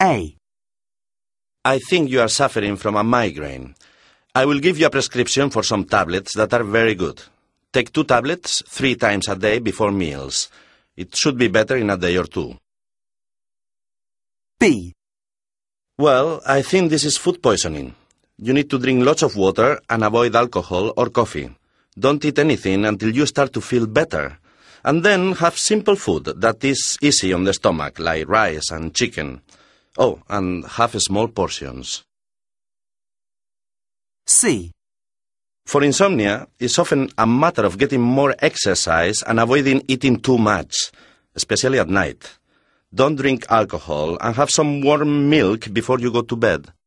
A. I think you are suffering from a migraine. I will give you a prescription for some tablets that are very good. Take 2 tablets 3 times a day before meals. It should be better in a day or 2. B. Well, I think this is food poisoning. You need to drink lots of water and avoid alcohol or coffee. Don't eat anything until you start to feel better. And then have simple food that is easy on the stomach, like rice and chicken. Oh, and have small portions. C. For insomnia, it's often a matter of getting more exercise and avoiding eating too much, especially at night. Don't drink alcohol and have some warm milk before you go to bed.